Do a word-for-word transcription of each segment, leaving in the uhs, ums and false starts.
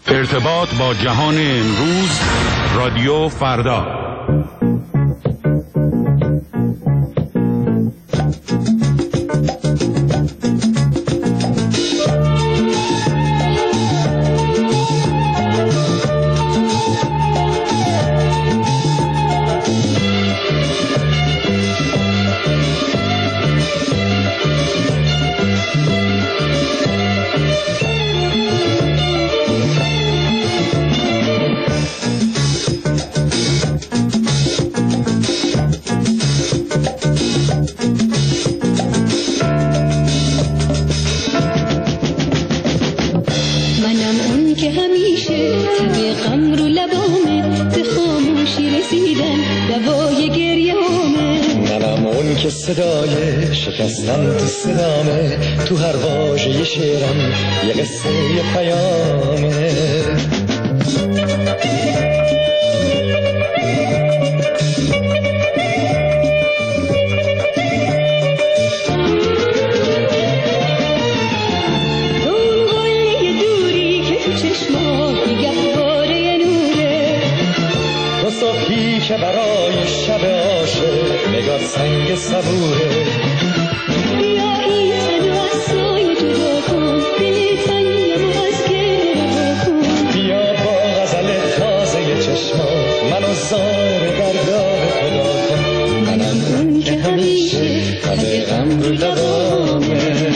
ارتباط با جهان امروز، رادیو فردا. صدای شکستن تو صدامه، تو هر واژه شعرم یه قصه یه پیامه. اون قله دوری که تو چشمات گهواره نوره، تو صبحی که برای شب عاشق نگاه سنگ صبوره. بیا این و از سایه جدا کن، دل تنگم و از گره کن. بیا با غزل تازه چشمات منو زار درگاه خدا کن. منم اون که همیشه همه غم رو لبامه.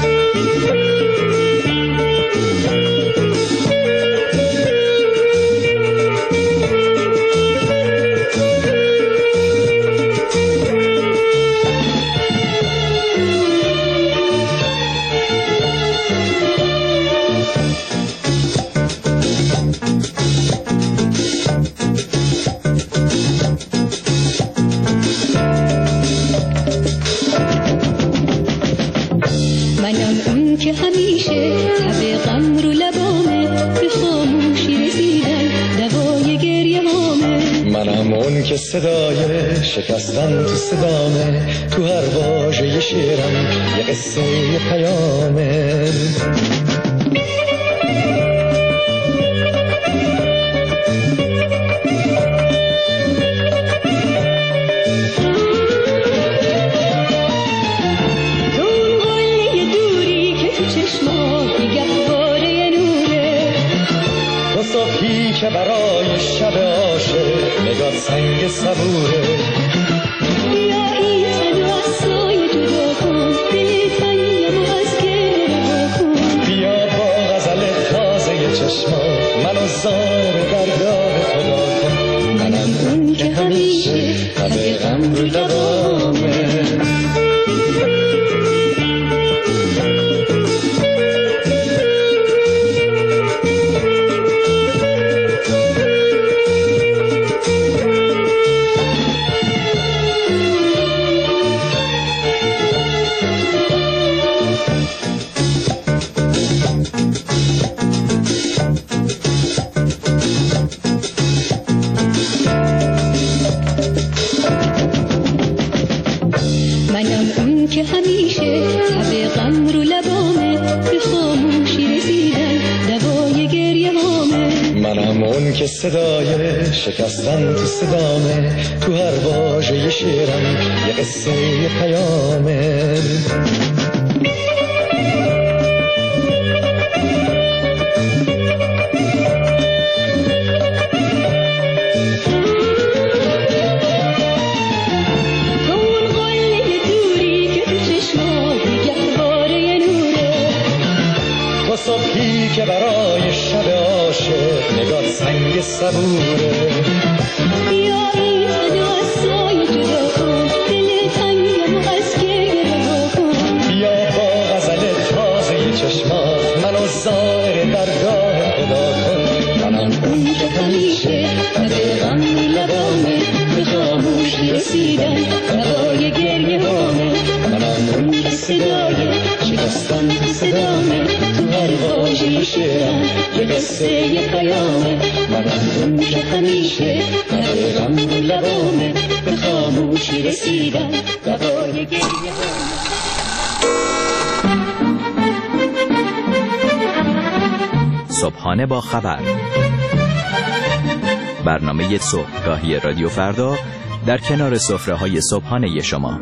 که صدای شکستن تو صدامه، تو هر واژه شعرم یه قصه یه پیامه. اون قله دوری که تو چشمات گهواره نوره، تو صبحی که برای شب عاشق نگاه سنگ صبوره. بیا این و از سایه جدا کن، دل تنگم و از گره کن. بیا با غزل تازه چشمات منو زار درگاه خدا کن. منم اون که همیشه همه غم رو لبامه. که همیشه تب غم رو لبامه، به خاموشی رسیدن دوای گریه هامه. منم اون که صدای شکستن تو صدامه، تو هر واژه شعرم یه قصه یه پیامه. صبحی که برای شب عاشق نگاه سنگ صبوره. بیا این و از سایه جدا کن، دل تنگم و از گره کن. بیا با غزل تازه چشمات منو زار درگاه خدا کن. منم اون که همیشه همه غم لبامه، به خاموشی رسیدن دوای گریه هامه. منم اون که صدای شکستن تو صدامه، تو هر واژه شعرم یه قصه یه پیامه. منم اون که همیشه همه غم لبامه، به خاموشی رسیدن دوای گریه هامه. صبحانه با خبر، برنامه صبحگاهی رادیو فردا در کنار سفره‌های صبحانه شما.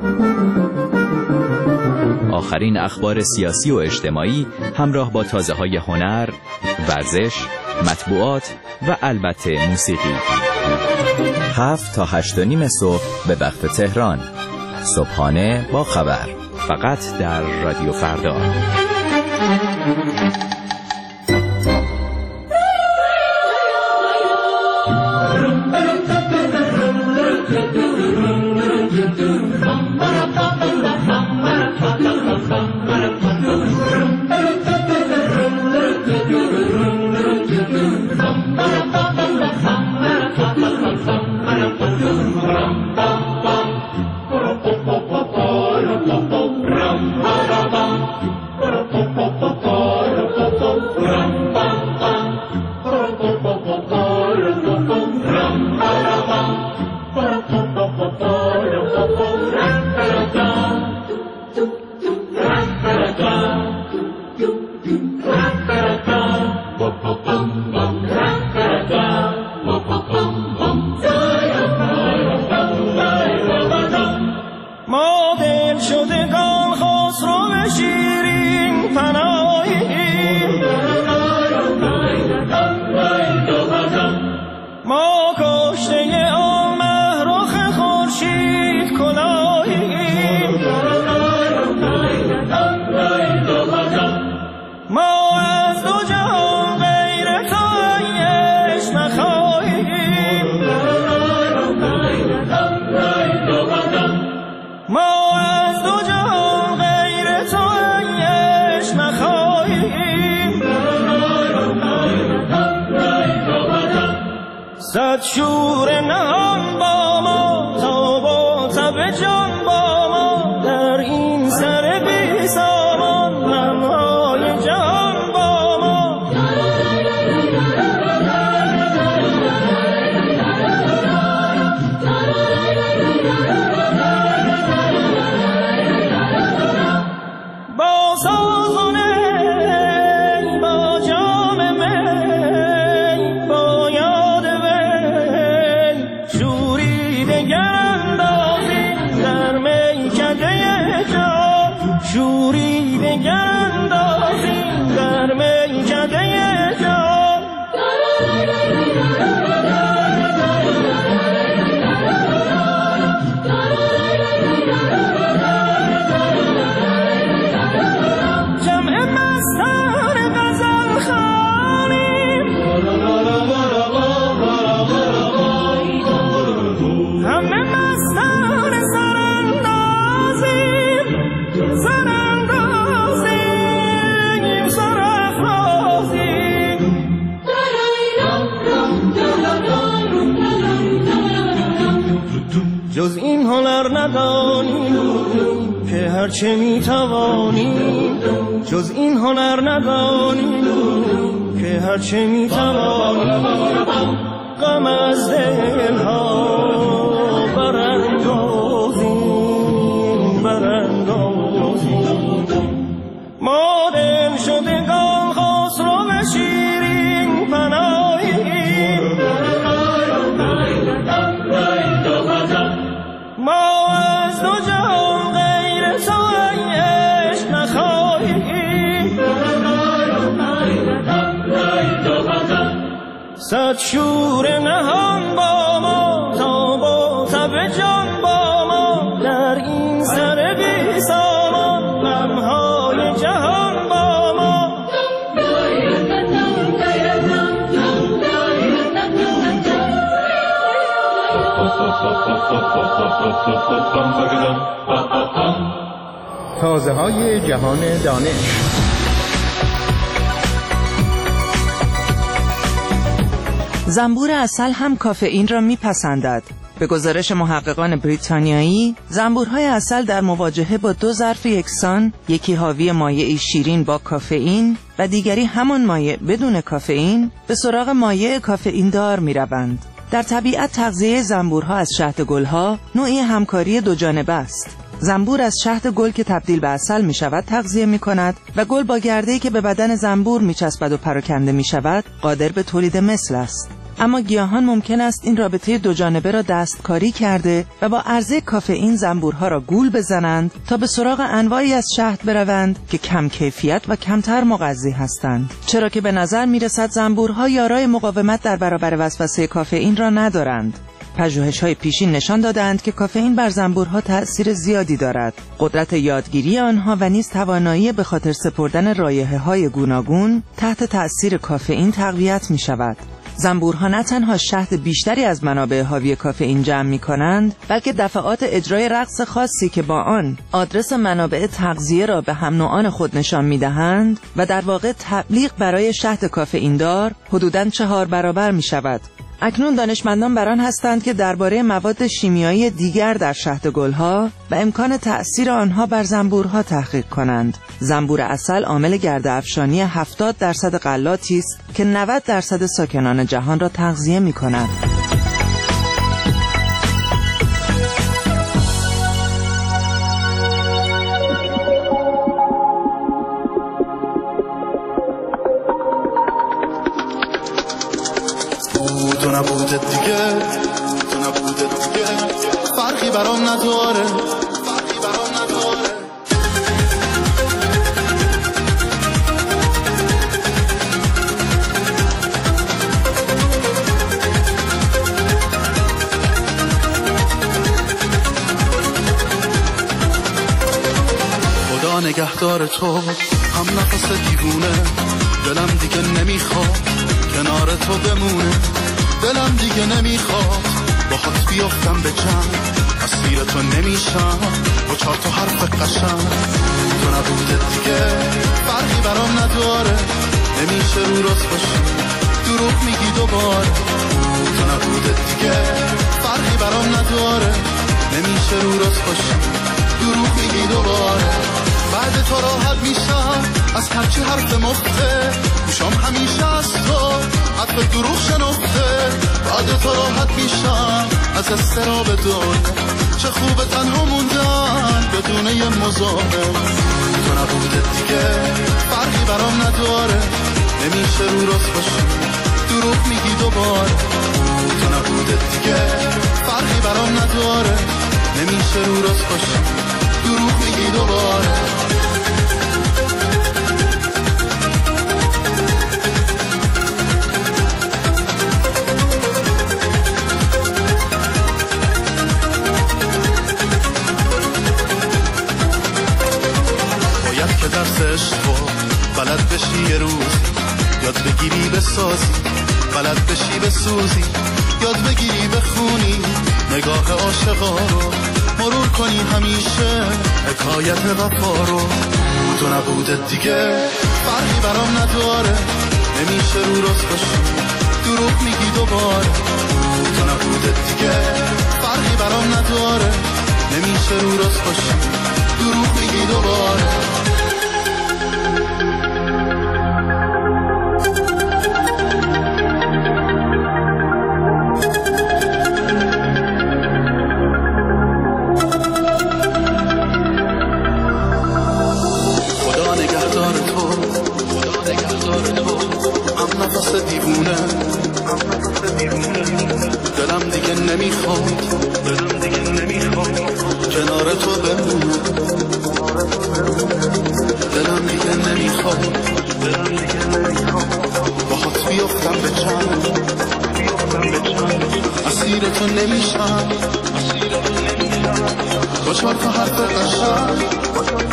آخرین اخبار سیاسی و اجتماعی همراه با تازه‌های هنر، ورزش، مطبوعات و البته موسیقی. هفت تا هشت و نیم صبح به وقت تهران. صبحانه با خبر، فقط در رادیو فردا. صد شور نهان با ما تا با تب جان با ما در این سر بی سامان نمای جهان با ما. با سازونه با جام می با یاد وی شوری دگر اندازی در میکده جان، شوری دگر اندازی در میکده جان. جمع مستان غزل خوانیم، همه مستان سراندازیم، سراندازیم، سرافرازیم. جز این هنر ندانیم که هرچه میتوانیم، جز این هنر ندانیم که هرچه میتوانیم غم از دلها براندازیم، براندازیم. ما دل شدگان خسرو شیرین پناهیم، ما از دو جهان غیر تو عشق نخواهیم. صد شور نهان با ما تا با تب جان با ما در این سر بی سامان غمهای جهان با ما. تازه های جهان دانش. زنبور عسل هم کافئین را میپسندد. به گزارش محققان بریتانیایی، زنبورهای عسل در مواجهه با دو ظرف یکسان، یکی حاوی مایعی شیرین با کافئین و دیگری همان مایع بدون کافئین، به سراغ مایع کافئین دار میروند. در طبیعت تغذیه زنبورها از شهد گلها نوعی همکاری دو جانبه است. زنبور از شهد گل که تبدیل به عسل می شود تغذیه می کند و گل با گرده‌ای که به بدن زنبور می چسبد و پراکنده می شود قادر به تولید مثل است. اما گیاهان ممکن است این رابطه دو جانبه را دستکاری کرده و با عرضه کافئین زنبورها را گول بزنند تا به سراغ انواعی از شهد بروند که کم کیفیت و کمتر مغذی هستند، چرا که به نظر می رسد زنبورها یارای مقاومت در برابر وسوسه کافئین را ندارند. پژوهش‌های پیشین نشان دادند که کافئین بر زنبورها تأثیر زیادی دارد. قدرت یادگیری آنها و نیز توانایی به خاطر سپردن رایحه‌های گوناگون تحت تأثیر کافئین تقویت می‌شود. زنبورها نه تنها شهد بیشتری از منابع حاوی کافئین جمع می‌کنند، بلکه دفعات اجرای رقص خاصی که با آن آدرس منابع تغذیه را به هم نوعان خود نشان می‌دهند و در واقع تبلیغ برای شهد کافئین دار حدوداً چهار برابر می‌شود. اکنون دانشمندان بر آن هستند که درباره مواد شیمیایی دیگر در شهد گلها و امکان تأثیر آنها بر زنبورها تحقیق کنند. زنبور عسل عامل گرده افشانی هفتاد درصد غلاتی است که نود درصد ساکنان جهان را تغذیه می‌کند. تو نبودت دیگه تو نبودت دیگه فرقی برام نداره فرقی برام نداره خدا نگهدار تو هم نفس دیوونه دلم دیگه نمیخواد کنار تو بمونه دلم دیگه نمیخواد باهات بیافتم به جنگ اسیر تو نمیشم با چهار تا حرف قشنگ تو نبودت دیگه فرقی برام نداره نمیشه رو راست باشی دروغ میگی دوباره تو نبودت دیگه فرقی برام نداره نمیشه رو راست باشی دروغ میگی دوباره بعد تو راحت میشم از هرچی حرف مفته گوشام همیشه از تو حرف دروغ شنفته بعد تو راحت میشم از استراب دنیا چه خوبه تنها موندن بدون یه مزاحم تو نبودت دیگه فرقی برام نداره نمیشه رو راست باشی دروغ میگی دوباره تو نبودت دیگه فرقی برام نداره نمیشه رو راست باشی دروغ میگی دوباره باید که درس عشقو بلد بشی یه روزی یاد بگیری بسازی بلد بشی بسوزی یاد بگیری بخونی نگاه عاشقا رو مرور کنی همیشه حکایت وفا رو تو نبودت دیگه فرقی برام نداره نمیشه رو راست باشی دروغ میگی دوباره تو نبودت دیگه فرقی برام نداره نمیشه رو راست باشی دروغ میگی دوباره دیوونه دلم دیگه نمیخواد دلم دیگه نمیخواد کنار تو بمونه دلم دیگه نمیخواد دلم دیگه نمیخواد باهات بیافتم به چند اسیر تو نمیشم با چهار تا حرف قشنگ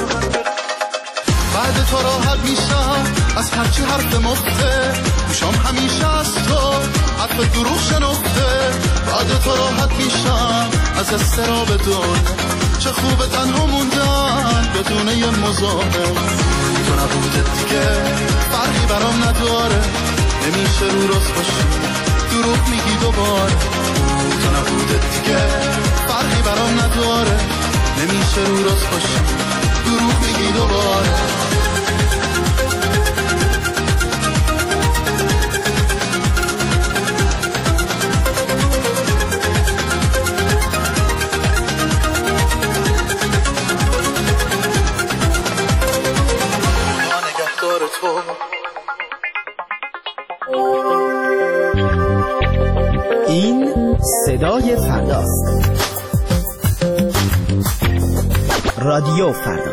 بعد تو راحت میشم از هرچی حرف مفته گوشام همیشه از تو حرف دروغ شنفته بعد تو راحت میشم از استراب دنیا چه خوبه تنها موندن بدون یه مزاحم تو نبودت دیگه فرقی برام نداره نمیشه رو راست باشی دروغ میگی دوباره تو نبودت دیگه فرقی برام نداره نمیشه رو راست باشی دروغ میگی دوباره این صدای فرداست. رادیو فردا.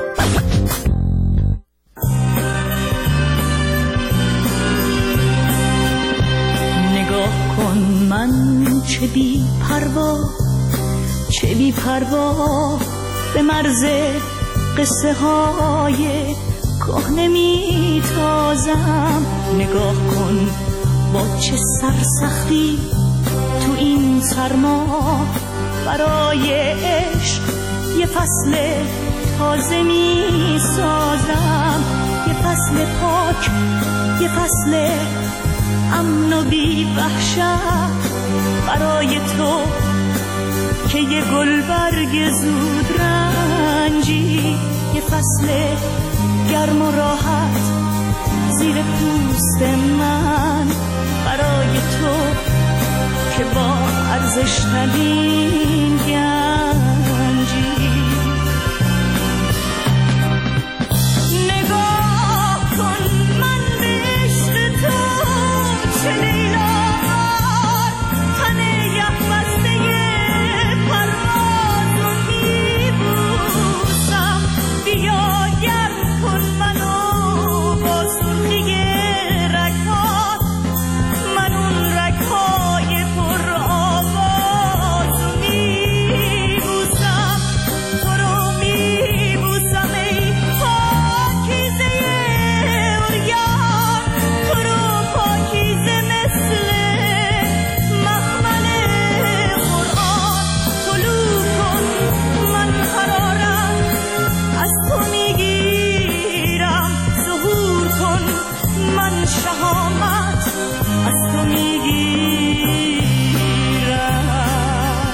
نگاه کن من چه بی پروا، چه بی پروا به مرز قصه های کهنه می تازم. نگاه کن با چه سرسختی تو این سرما برای عشق یه فصل تازه می سازم. یه فصل پاک، یه فصل امن و بی وحشت برای تو که یه گلبرگ زود رنجی. یه فصل گرم و راحت زیر پوست من برای تو که با ارزش ترین گنجی. نگاه کن من به عشق تو چه لیلار تن یخ بسته پرواز رو میبوسم. بیا گرم کن منو با سرخی رگ‌هات، من اون رگ‌های پر آواز رو میبوسم. تو رو میبوسم ای پاکیزه عریان، تو رو پاکیزه مثل مخمل قرآن. طلوع کن من قرارم از تو میگیرم، ظهور کن من شهامت از تو میگیرم.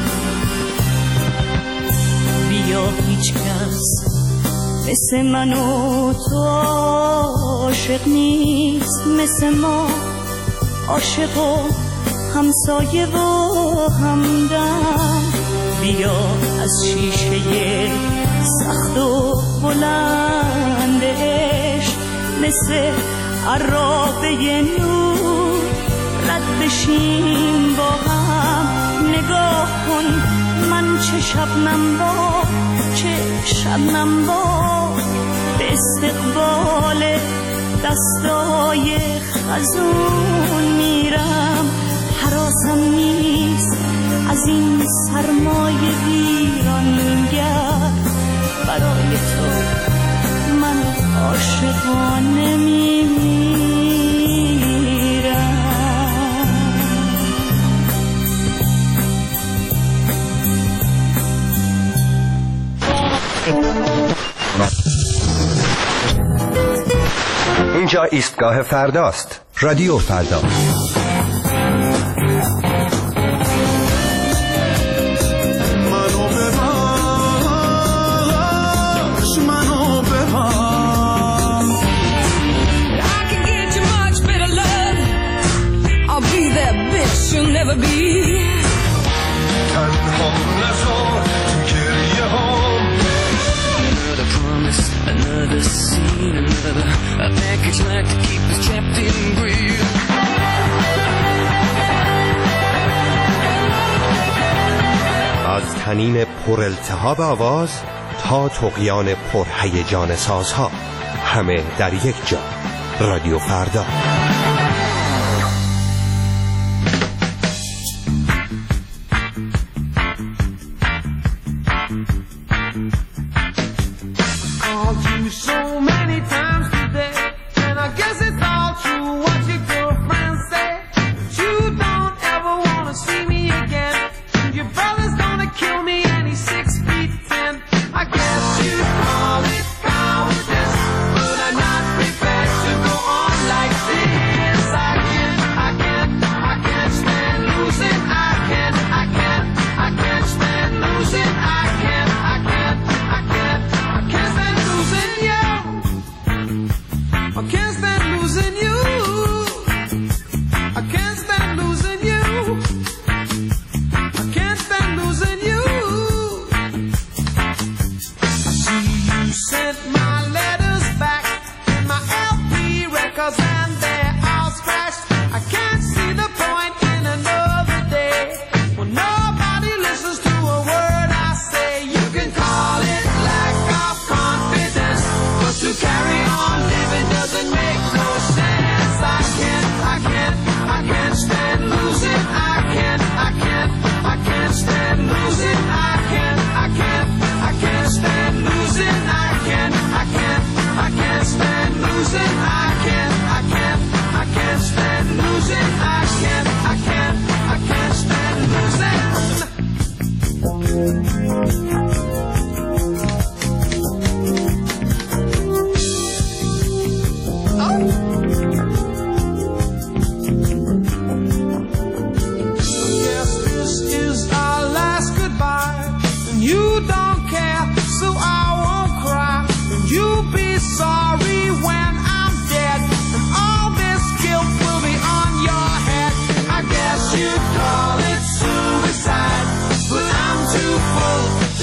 بیا هیچ کس مثل من و تو عاشق نیست، مثل ما عاشق و همسایه و همدم. بیا از شیشه سخت و بلند عشق مثل عرابه نور رد بشیم با هم. نگاه کن من چه شبنم با، چه شبنم با به استقبال دستای خزون میرم. حراسم نیست از این سرمای ویرانگر، برای تو من عاشقانه میمیرم. اینجا ایستگاه فرداست. رادیو فردا. You'll never be. تنها نزار تو گریه هام. Another promise, another scene, another a package like to keep us trapped in greed. از طنین پر التهاب آواز تا طغیان پر هیجان سازها، همه در یک جا. رادیو فردا. Cause and they're all scratched.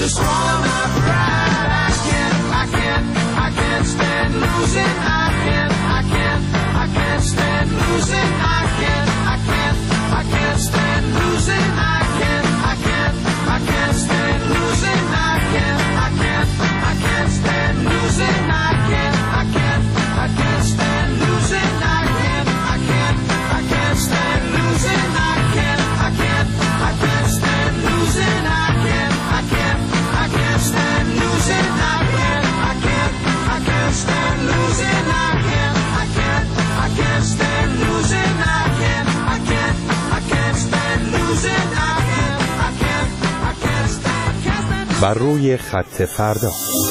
just wanna ride. I can't, I can't, I can't stand losing. I can't, I can't, I can't stand losing. I can't, I can't, I can't stand losing. I can't, I can't, I can't stand losing. I can't, I can't, I can't stand losing. I can't, I can't, I can't stand losing. I can't, I can't, I can't stand losing. I can't, I can't, I can't stand losing. I can't, I can't, I can't stand losing. I can't, I can't, I can't stand losing. I can't, I can't, I can't stand losing. I can't, I can't, I can't stand losing. I can't, I can't, I can't stand. بر روی خط فردا.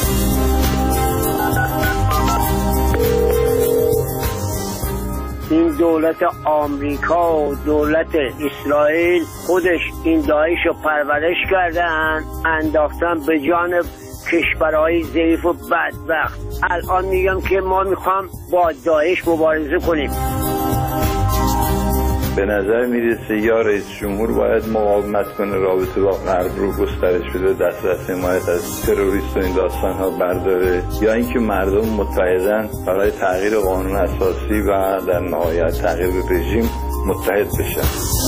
این دولت آمریکا و دولت اسرائیل خودش این داعش رو پرورش کردن، انداختن به جان کشورهای ضعیف و بدبخت. الان میگم که ما میخوام با داعش مبارزه کنیم. به نظر میرسه یا رئیس جمهور باید مقاومت کنه، رابطه با غرب رو گسترش بده، دسترس حمایت از تروریست و این داستان ها برداره، یا اینکه مردم متحدن برای تغییر قانون اساسی و در نهایت تغییر رژیم متحد بشن.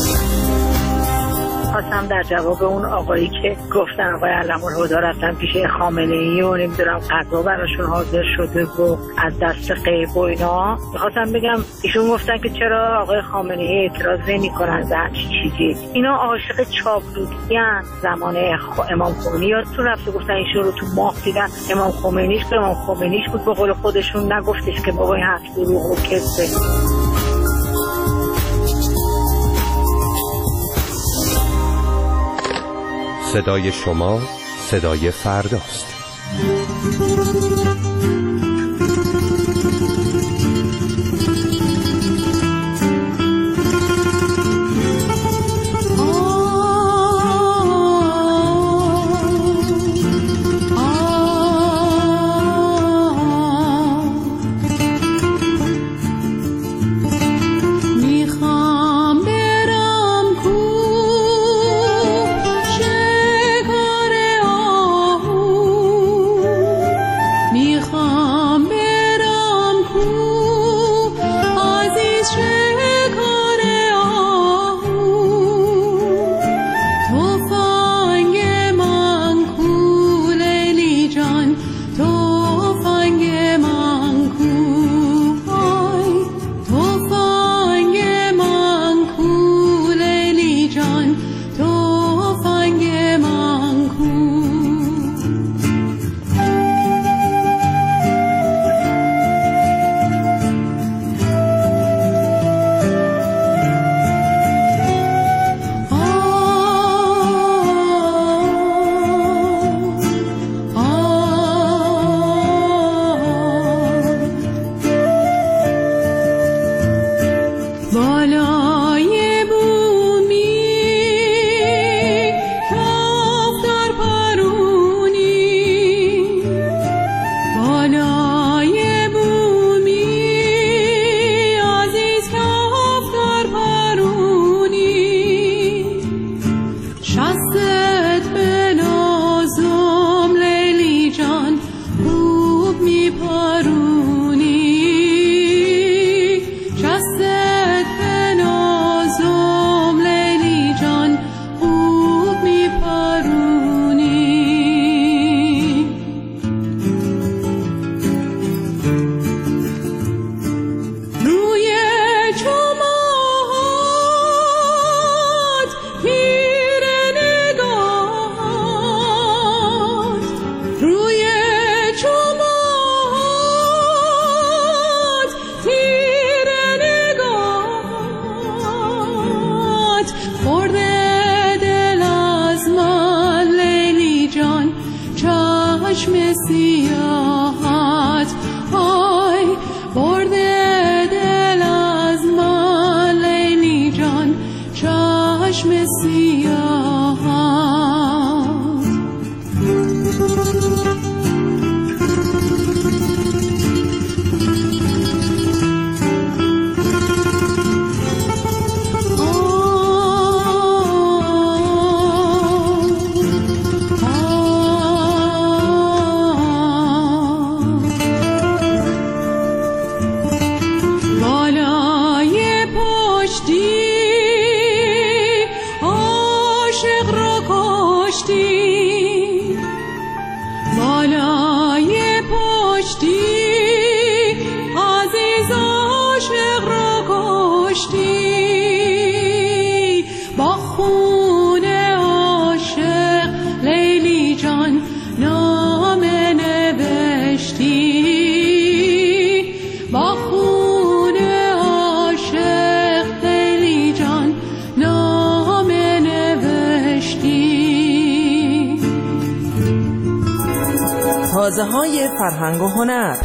خواستم در جواب اون آقایی که گفتن آقای علم‌الهدی رفتن پیش خامنه‌ای و نمیدونم قضا براشون حاضر شده و از دست غیب و اینا، میخواستم بگم ایشون گفتن که چرا آقای خامنه‌ای اعتراض نمی‌کنن به همچین چیزی. اینا عاشق چاپلوسیان. زمان امام خمینی یادتون رفته گفتن ایشون رو تو ماه دیدن، امام خمینیش که امام خمینیش بود، به قول خودشون نگفتش که بابا این حرف دروغ و کذبه. صدای شما صدای فرداست. کشتی با خون عاشق لیلی جان نامه نوشتی با خون عاشق لیلی جان نامه نوشتی. تازه های فرهنگ و هنر.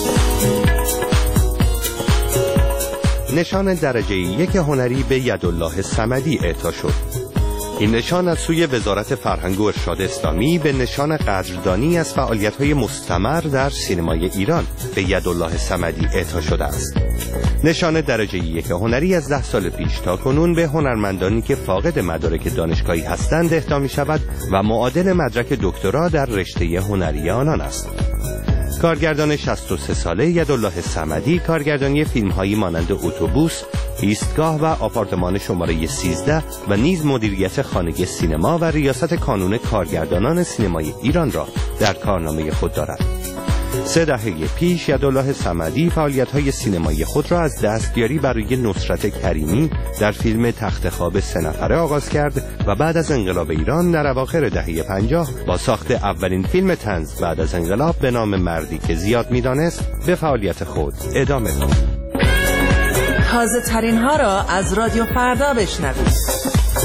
نشان درجه یک هنری به یدالله صمدی اعطا شد. این نشان از سوی وزارت فرهنگ و ارشاد اسلامی به نشان قدردانی از فعالیت‌های مستمر در سینمای ایران به یدالله صمدی اعطا شده است. نشان درجه یک هنری از ده سال پیش تا کنون به هنرمندانی که فاقد مدارک دانشگاهی هستند اهدا می‌شود و معادل مدرک دکترا در رشته هنری آنان است. کارگردان شصت و سه ساله یدالله صمدی کارگردانی فیلم‌هایی مانند اتوبوس، ایستگاه و آپارتمان شماره سیزده و نیز مدیریت خانگی سینما و ریاست کانون کارگردانان سینمای ایران را در کارنامه خود دارد. سه دهه پیش یدالله صمدی فعالیت‌های سینمایی خود را از دستیاری برای نصرت کریمی در فیلم تخت خواب سه نفره آغاز کرد و بعد از انقلاب ایران در اواخر دهه پنجاه با ساخت اولین فیلم طنز بعد از انقلاب به نام مردی که زیاد می‌دانست به فعالیت خود ادامه داد. تازه ترین ها را از رادیو فردا بشنوید.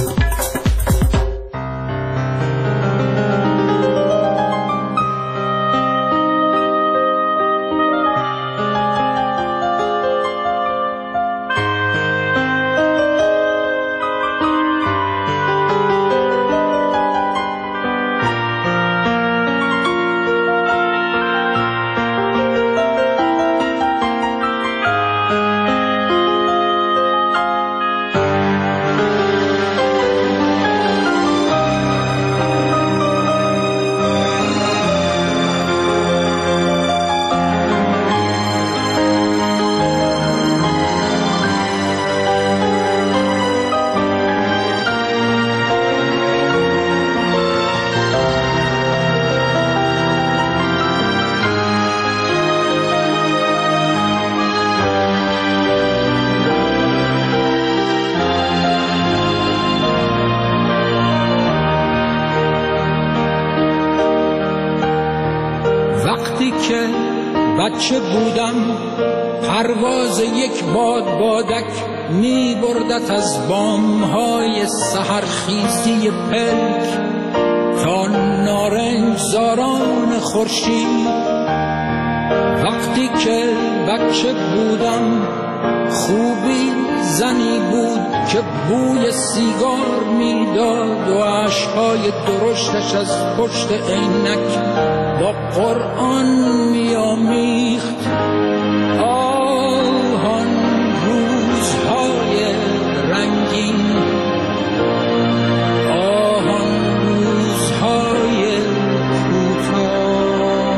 که بچه بودم پرواز یک باد بادک می بردت از بامهای سحرخیزی پلک تا نارنج زاران خورشید. وقتی که بچه بودم خوبی زنی بود که بوی سیگار میداد و عشقهای درشتش از پشت عینک با قرآن میامیخت. آهان روزهای رنگین، آهان روزهای کوتاه.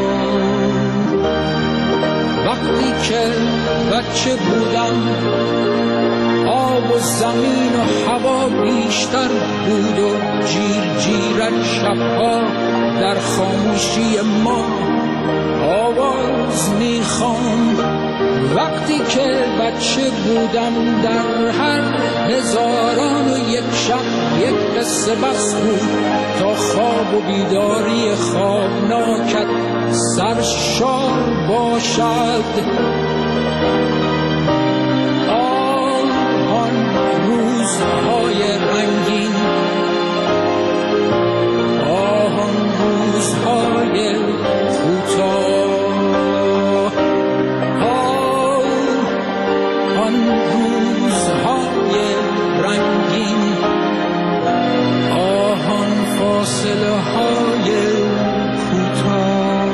وقتی که بچه بودم آب و زمین و هوا بیشتر بود و جیر جیرک شبها در خاموشی ما آواز میخواند. وقتی که بچه بودم در هر هزاران و یک شب یک قصه بس بود تا خواب و بیداری خوابناکت سرشار باشد. آن روزهای رنگین، آن روزهای کوتاه، آن روزهای رنگین، آن فاصله های کوتاه،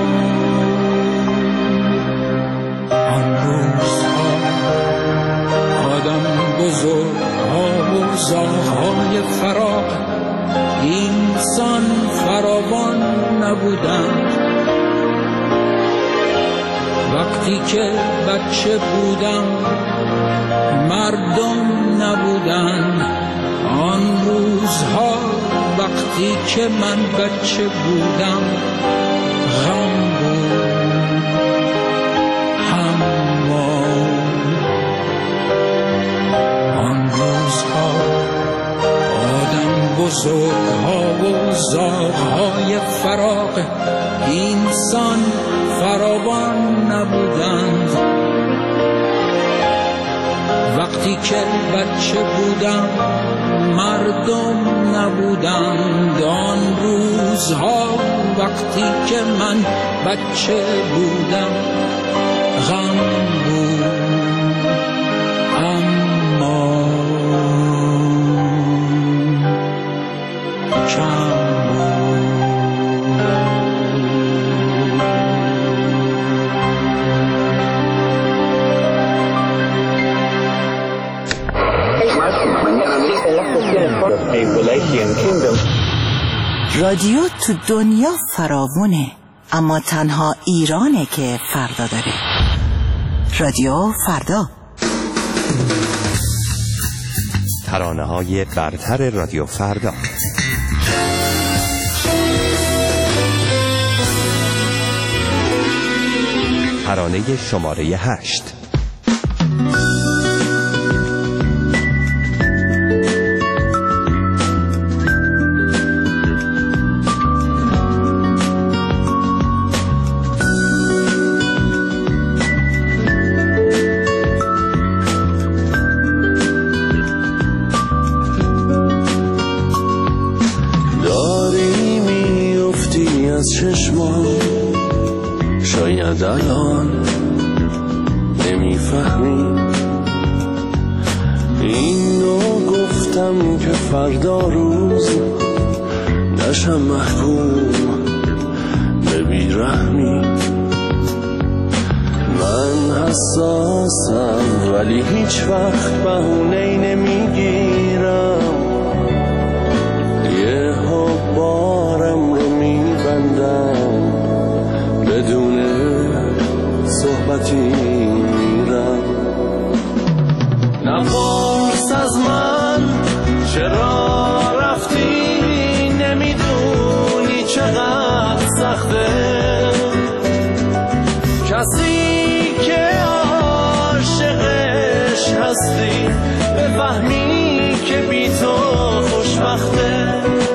آن روزها آدم بزرگ ها و زاغ‌های فراق اینسان فراوان نبودند. وقتی که بچه بودم مردم نبودند. آن روزها وقتی که من بچه بودم غم بود، حمام. نازک‌ها و زاغ‌های فراق اینسان فراوان نبودند. وقتی که بچه بودم مردم نبودند. آن روزها وقتی که من بچه بودم غم بود، اما کم رادیو تو دنیا فراوونه، اما تنها ایرانه که فردا داره. رادیو فردا، ترانه های برتر رادیو فردا. ترانه شماره هشت. شاید الان نمیفهمی اینو گفتم که فردا روز نشم محکوم به بیرحمی. من حساسم ولی هیچ وقت بهونه‌ای نمیگیرم. یه ها بارم رو میبندم بدون صحبتی میرم. نپرس از من چرا رفتی، نمیدونی چقدر سخته. کسی که عاشقش هستی بفهمی که بی تو خوشبخته.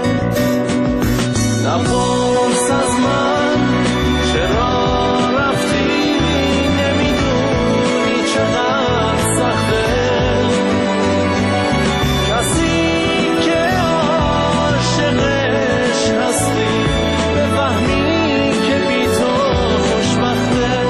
نپرس از من چرا رفتی، نمیدونی چقدر سخته. کسی که عاشقش هستی بفهمی که بی تو خوشبخته.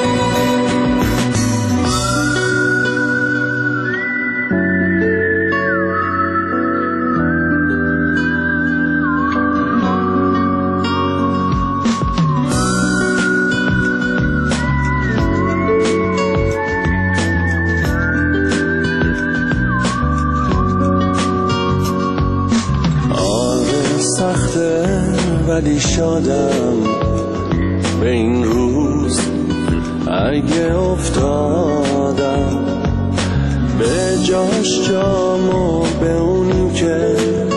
ولی شادم به این روز اگه افتادم به جاش جامو به اونی که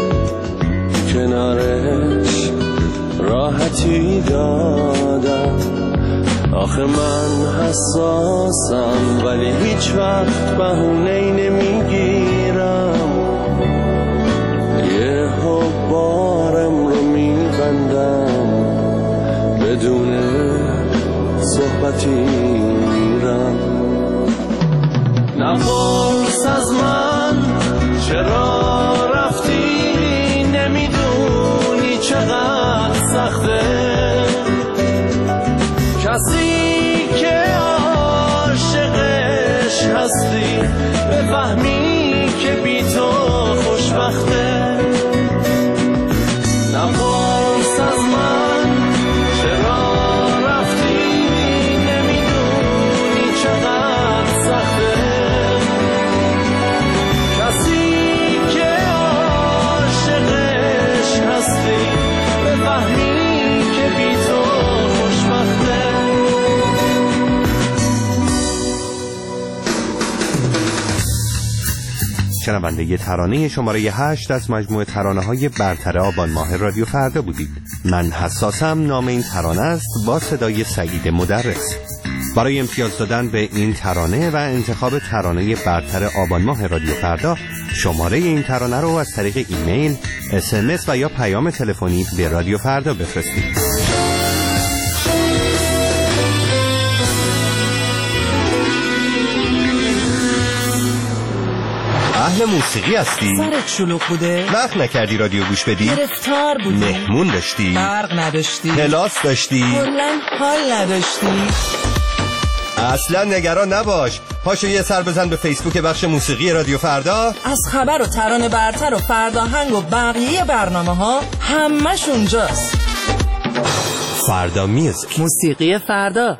کنارش راحتی دادم. آخه من حساسم ولی هیچ وقت بهونه‌ای نمیگیرم. یه ها بارم رو میبندم بدون صحبتی میرم. نپرس از من چرا رفتی، نمیدونی چقدر سخته. کسی که عاشقش هستی بفهمی که بی تو خوشبخته. نپرس از من چرا رفتی، نمیدونی چقدر سخته. کسی که عاشقش هستی بفهمی که بی تو خوشبخته. شنونده ترانه شماره هشت از مجموعه ترانه های برتر آبان ماه رادیو فردا بودید. من حساسم نام این ترانه است با صدای سعید مدرس. برای امتیاز دادن به این ترانه و انتخاب ترانه برتر آبان ماه رادیو فردا، شماره این ترانه رو از طریق ایمیل، اس ام اس و یا پیام تلفنی به رادیو فردا بفرستید. اهل موسیقی هستی؟ سرت شلوغ بوده؟ وقت نکردی رادیو گوش بدی؟ گرفتار بودی؟ مهمون داشتی؟ برق نداشتی؟ کلاس داشتی؟ کلاً حال نداشتی؟ اصلا نگران نباش، پاشو یه سر بزن به فیسبوک بخش موسیقی رادیو فردا. از خبر و ترانه برتر و فرداهنگ و بقیه برنامه ها همش اونجاست. فردا میوزیک، موسیقی فردا.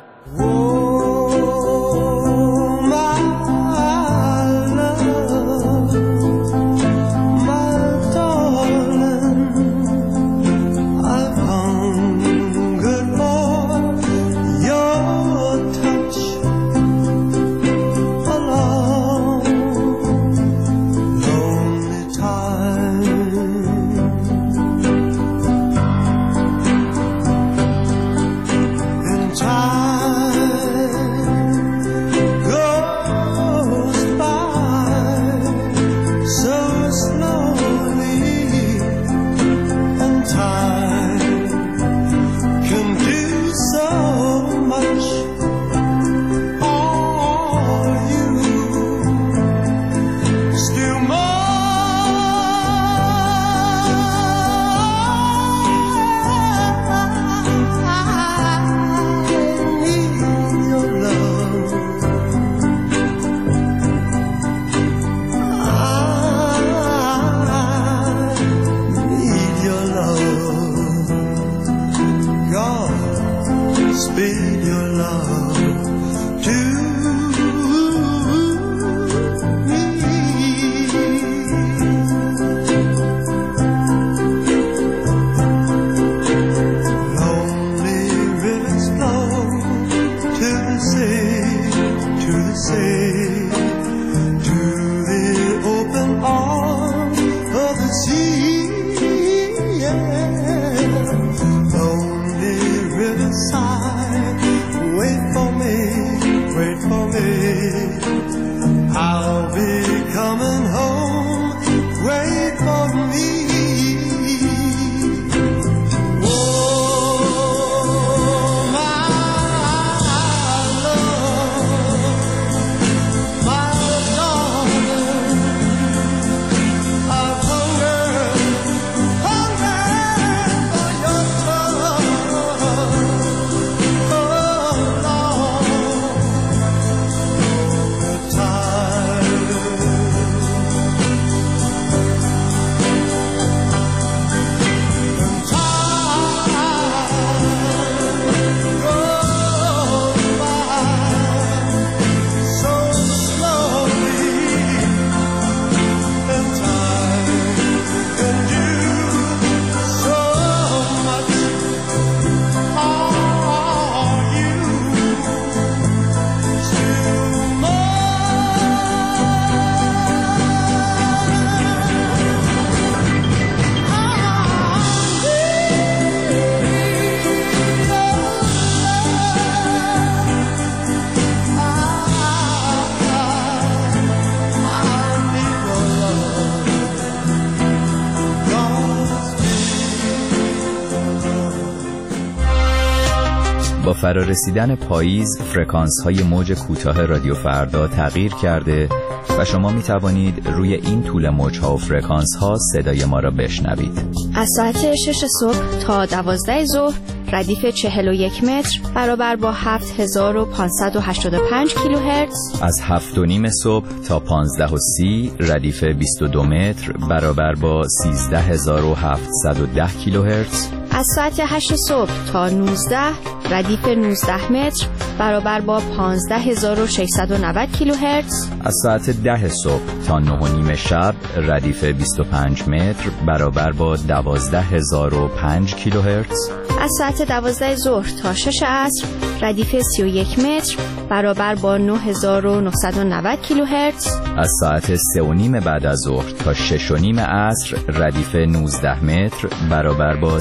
با فرارسیدن پاییز فرکانس های موج کوتاه رادیو فردا تغییر کرده و شما می توانید روی این طول موج ها و فرکانس ها صدای ما را بشنوید. از ساعت شش صبح تا دوازده ظهر ردیف چهل و یک متر برابر با هفت هزار و پانصد و هشتاد و پنج کیلوهرتز. از هفت و نیم صبح تا پانزده و سی ردیف بیست و دو متر برابر با سیزده هزار و هفتصد و ده کیلوهرتز. از ساعت هشت صبح تا نوزده ردیف نوزده متر برابر با پانزده هزار و ششصد و نود کیلوهرتز. از ساعت ده صبح تا نه و نیم شب ردیف بیست و پنج متر برابر با دوازده هزار و پنج کیلوهرتز. از ساعت دوازده ظهر تا شش عصر ردیف سی و یک متر برابر با نه هزار و نهصد و نود کیلوهرتز. از ساعت سه و نیم بعد از ظهر تا شش و نیم عصر ردیف نوزده متر برابر با سیزده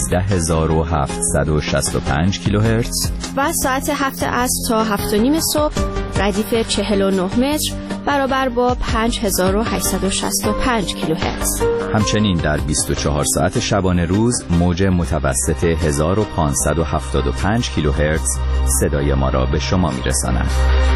هفده هزار و هفتصد و شصت و پنج کیلوهرتز و ساعت هفت عصر تا هفت و نیم صبح ردیف چهل و نه متر برابر با پنج هزار و هشتصد و شصت و پنج کیلوهرتز. همچنین در بیست و چهار ساعت شبانه روز موج متوسط هزار و پانصد و هفتاد و پنج کیلوهرتز صدای ما را به شما میرساند.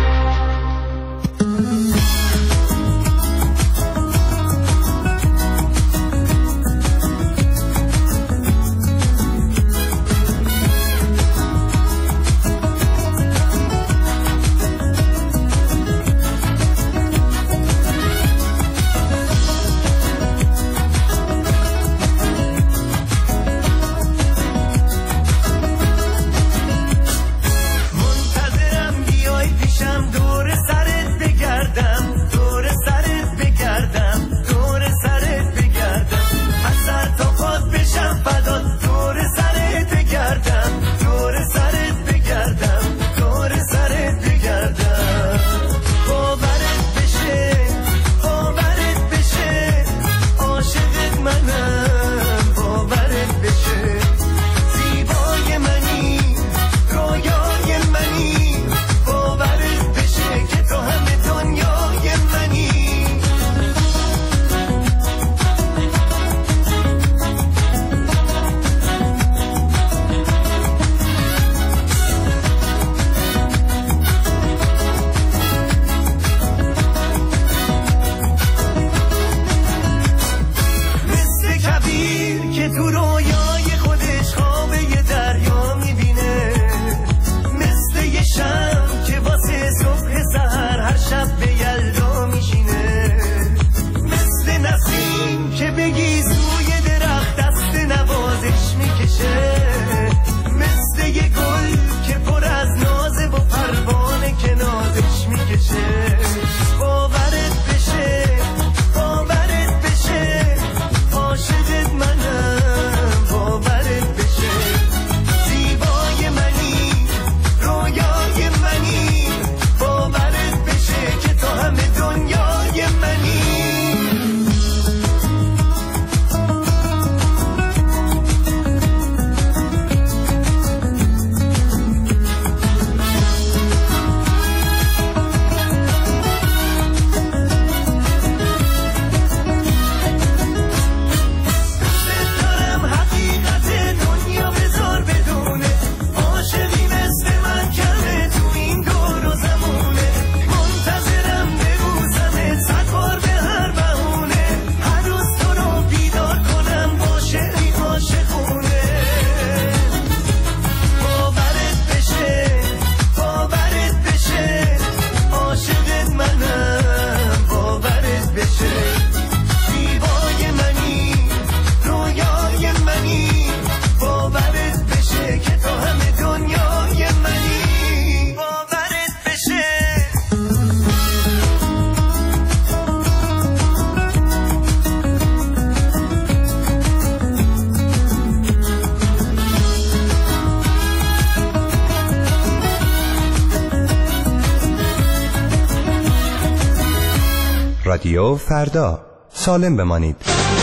رادیو فردا، سالم بمانید.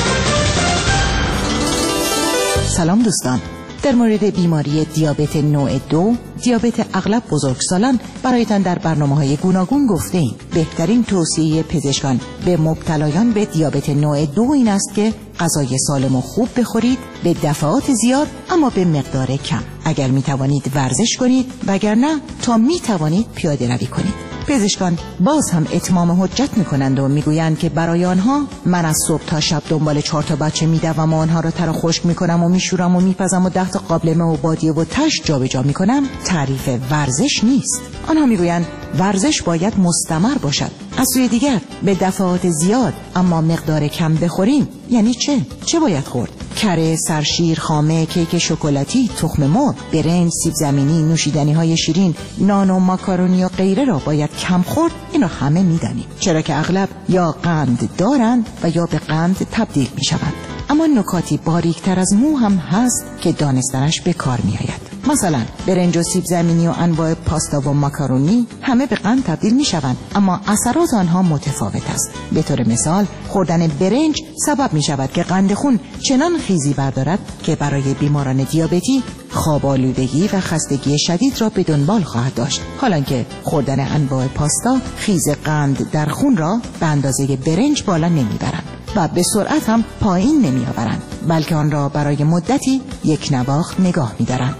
سلام دوستان، در مورد بیماری دیابت نوع دو، دیابت اغلب بزرگسالان برایتان در برنامه‌های گوناگون گفته ایم. بهترین توصیه پزشکان به مبتلایان به دیابت نوع دو این است که غذای سالم و خوب بخورید، به دفعات زیاد اما به مقدار کم. اگر می توانید ورزش کنید، وگرنه تا می توانید پیاده روی کنید. پزشکان باز هم اتمام حجت میکنند و میگویند که برای آنها من از صبح تا شب دنبال چهار تا بچه میدوم و آنها را تر و خشک میکنم و میشورم و میپزم و ده تا قابلمه و بادیه و تشت جابجا میکنم تعریف ورزش نیست. آنها میگویند ورزش باید مستمر باشد. از سوی دیگر به دفعات زیاد اما مقدار کم بخوریم یعنی چه؟ چه باید خورد؟ کره، سرشیر، خامه، کیک شکلاتی، تخم مرغ، برنج، سیب زمینی، نوشیدنی های شیرین، نان و ماکارونی و غیره را باید کم خورد. این را همه میدانیم، چرا که اغلب یا قند دارند و یا به قند تبدیل می شوند. اما نکاتی باریکتر از مو هم هست که دانستنش به کار می آید. مثلا برنج و سیب زمینی و انواع پاستا و ماکارونی همه به قند تبدیل می شوند، اما اثرات آنها متفاوت است. به طور مثال خوردن برنج سبب می شود که قند خون چنان خیزی بردارد که برای بیماران دیابتی خواب آلودگی و خستگی شدید را به دنبال خواهد داشت، حالانکه خوردن انواع پاستا خیز قند در خون را به اندازه برنج بالا نمیبرند و به سرعت هم پایین نمیآورند، بلکه آن را برای مدتی یک نواخت نگاه می‌دارند.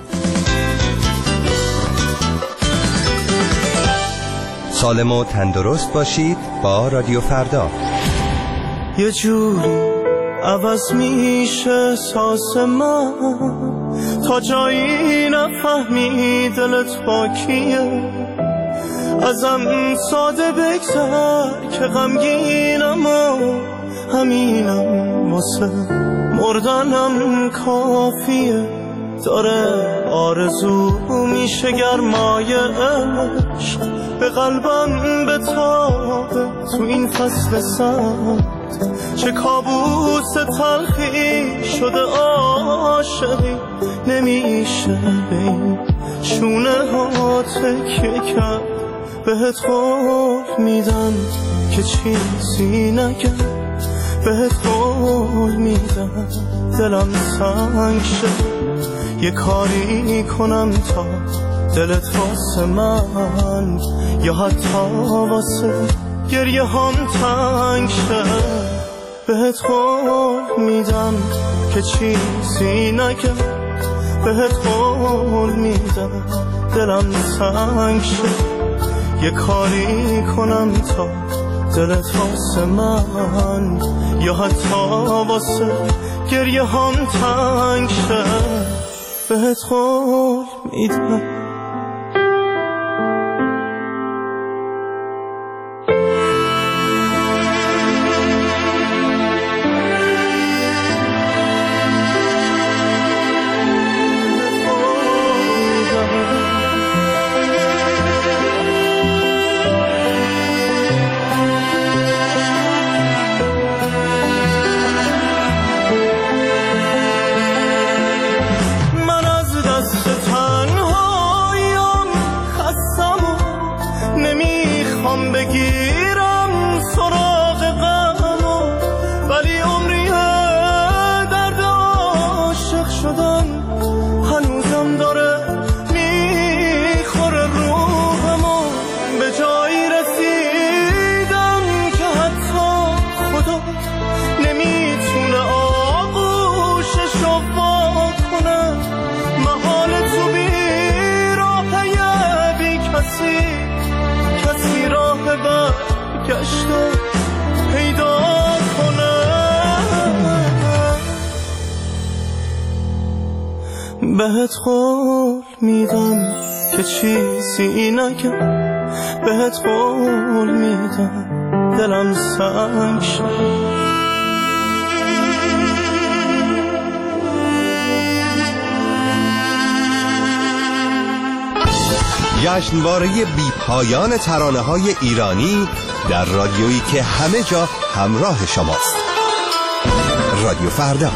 سالم و تندرست باشید با رادیو فردا. یه جوری عوض میشه ساز من تا جایی نفهمی دلت با کیه. ازم ساده بگذر که غمگینم و همینم واسه مردنم کافیه. داره آرزو میشه گرمای عشق به قلبم بتابه تو این فصل سرد. چه کابوس تلخی شده عاشقی نمیشه به این شونه ها تکیه کرد. بهت قول میدم که چیزی نگم، بهت قول میدم دلم سنگ شد. یه کاری کنم تا دلت واسه من یا حتی واسه گریه هم تنگ شد. بهت قول میدم که چیزی نگم، بهت قول میدم دلم سنگ شد. یه کاری کنم تا دلت واسه من یا حتی واسه گریه هم تنگ شد. بهت قول میدم. بگیرم سراغ غمو، ولی عمریه درد عاشق شدن هنوزم داره میخوره روحمو. به جایی رسیدم که حتی خدا نمیتونه آغوششو وا کنه. محال تو بی راه بی کسی کسی راه برگشته پیدا کنه. بهت قول میدم که چیزی نگم، بهت قول میدم دلم سنگ شد. جشنواره بی پایان ترانه‌های ایرانی در رادیویی که همه جا همراه شماست. رادیو فردا.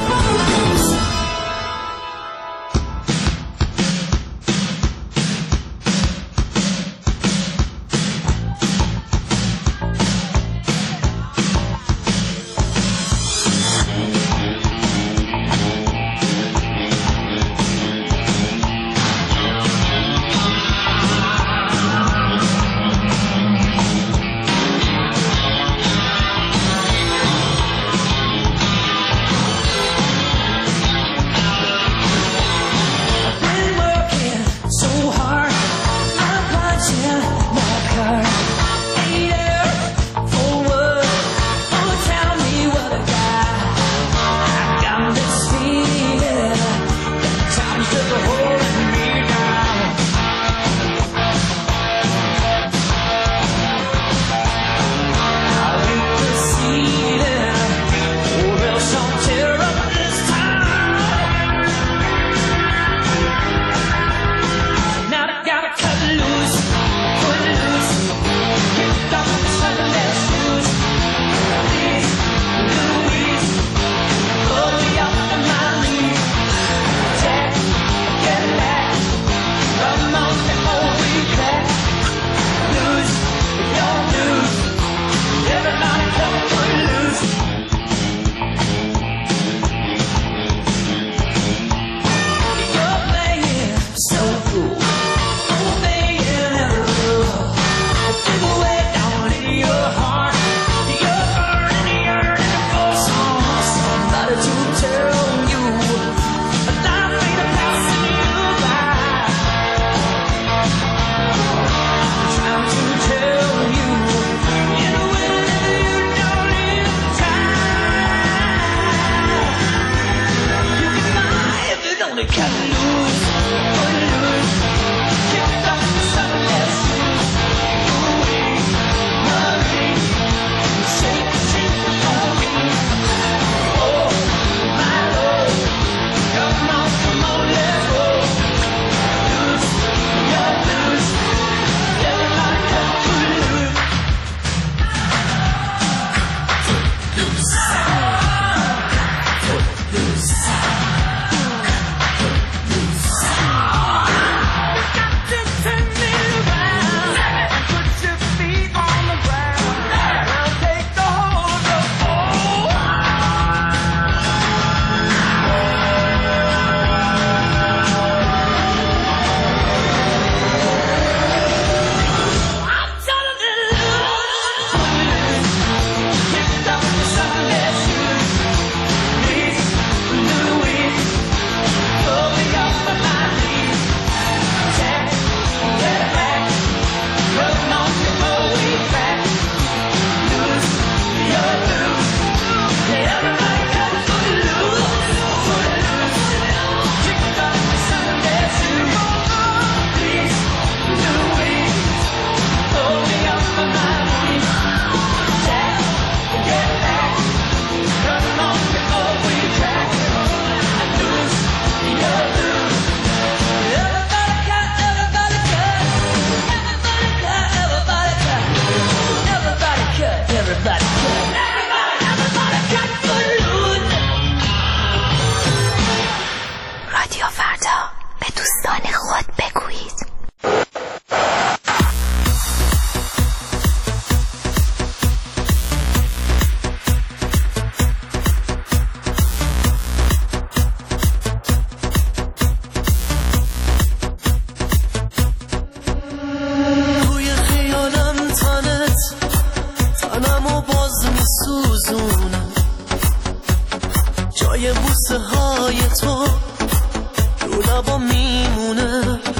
جای بوسه های تو رو لبا میمونه.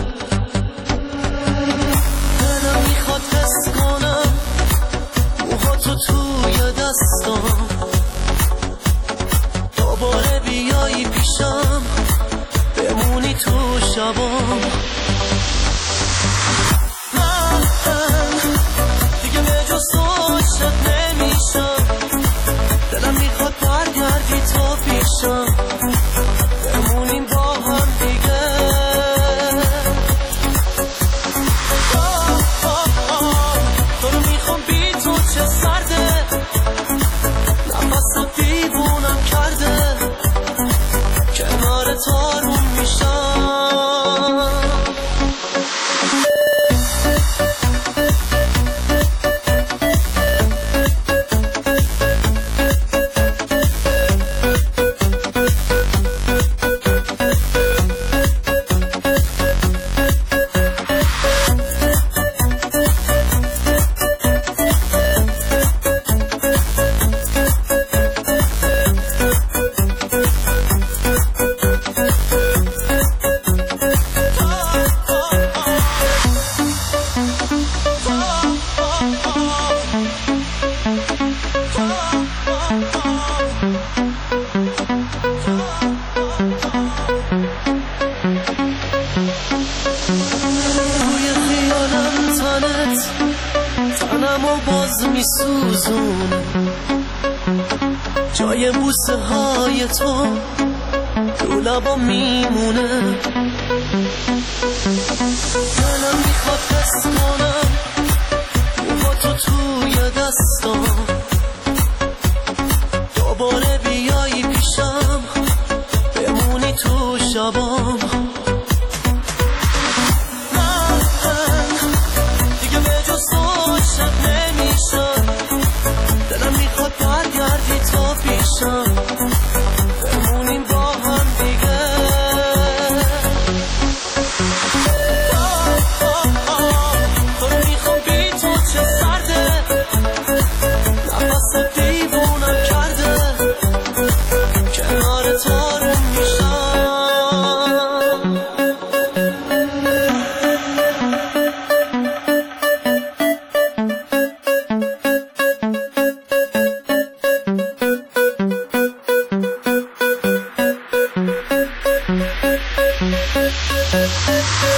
دلم میخواد حس کنم موها تو توی دستام، دوباره بیایی پیشم بمونی تو شبام. من دیگه به جز تو عاشق نمیشم، دلم میخواد برگردی تو پیشم بمونیم با هم دیگه. آه آه آه تو رو میخوام بی تو چه سرده، نفس دیوونم کرده، کنار تارون میشم. جای بوسه های تو رو لبا میمونه. دلم میخواد حس کنم موها تو توی دستام، دوباره بیایی پیشم بمونی تو شبام. من دیگه به جز تو عاشق نمیشم، دلم میخواد برگردی تو پیشم بمونیم با هم دیگه. آه آه آه تو رو میخوام بی تو چه سرده، نفس دیوونم کرده، کنار تارون میشم. We'll be right back.